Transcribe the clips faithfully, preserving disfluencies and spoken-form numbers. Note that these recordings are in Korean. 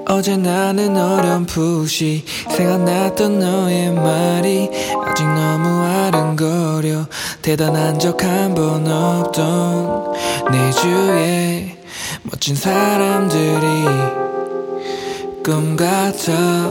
어제 나는 어렴풋이 생각났던 너의 말이 아직 너무 아른거려. 대단한 적 한 번 없던 내 주위에 멋진 사람들이 꿈 같아.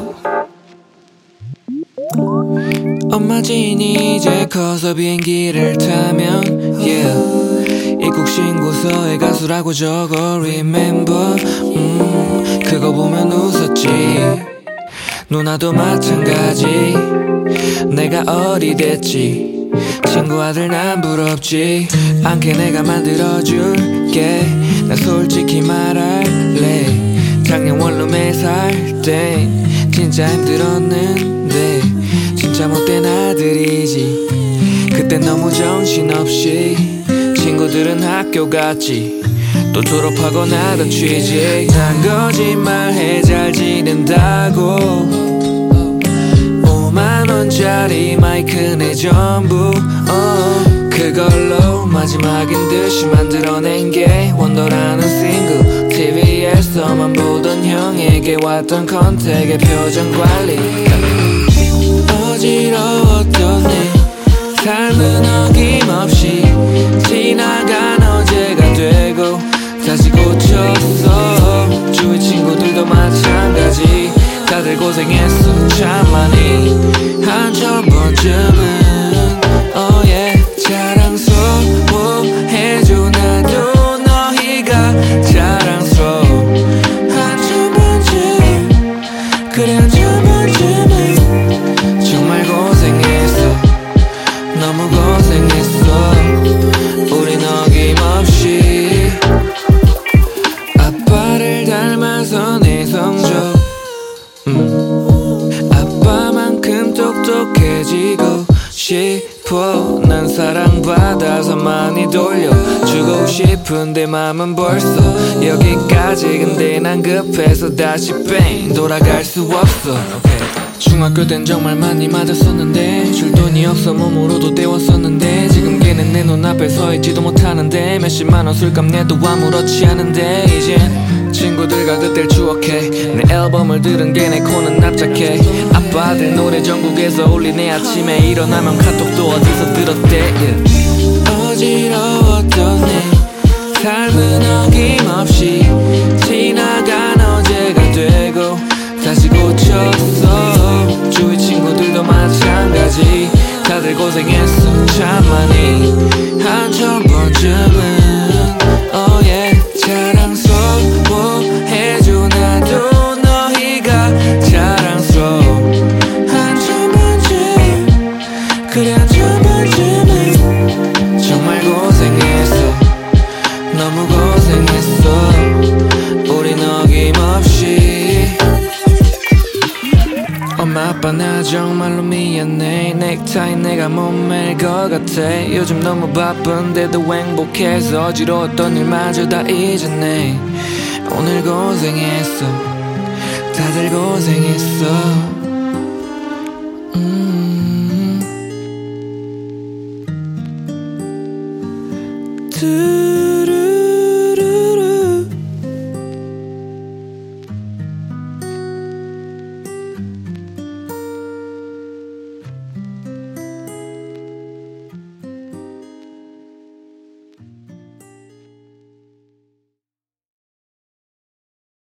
엄마 진이 이제 커서 비행기를 타면 yeah. 입국 신고서에 가수라고 적어 remember. 음, 그거 보면 웃었지. 누나도 마찬가지. 내가 어리 됐지. 친구 아들 난 부럽지 않게 내가 만들어줄게. 나 솔직히 말할래. 작년 원룸에 살 때 진짜 힘들었는데 진짜 못된 아들이지. 그땐 너무 정신없이. 친구들은 학교 갔지. 또 졸업하고 나던 취직. 난 거짓말해 잘 지낸다고. 오만 원짜리 마이크 내 전부 uh, 그걸로 마지막인 듯이 만들어낸 게 원더라는 싱글. 티비에서만 보던 형에게 왔던 컨택의 표정 관리. 어지러웠던 내 삶은 어김없이 지나간 어제가 되고 다시 고쳤어. 주위 친구들도 마찬가지. 다들 고생했어 참 많이. 한 천 번쯤은 oh yeah. 자랑스러워해줘 나도 너희가 자랑스러워. 한 천 번쯤 그래 한 천 번쯤은 정말 고생했어. 너무 고생했어. 우린 어김없이 아빠를 닮아서 내 성적 음. 아빠만큼 똑똑해지고 싶어. 난 사랑받아서 많이 돌려주고 싶은데 맘은 벌써 여기까지. 근데 난 급해서 다시 뺑 돌아갈 수 없어. okay. 중학교 땐 정말 많이 맞았었는데 줄 돈이 없어 몸으로도 때웠었는데 지금 걔는 내 눈앞에 서있지도 못하는데 몇십만 원 술값 내도 아무렇지 않은데 이젠 친구들과 그댈 추억해. 내 앨범을 들은 게 내 코는 납작해. 아빠들 노래 전국에서 울리네. 아침에 일어나면 카톡도 어디서 들었대 yeah. 어지러웠던 내 삶은 어김없이 지나간 어제가 되고 다시 고쳤어. 주위 친구들도 마찬가지. 다들 고생했어 참 많이. 한 천 번쯤은 oh yeah. 자랑스러워해줘 나도 너희가 자랑스러워. 한 천 번쯤 그래 한 천 번쯤은 정말 고생했어. 너무 고생했어. 우린 어김없이. 엄마 아빠 나 정말로 미안해. 넥타이 내가 못 맬 것 같아. 요즘 너무 바쁜데도 행복해서 어지러웠던 일마저 다 잊었네. 오늘 고생했어. 다들 고생했어. 음.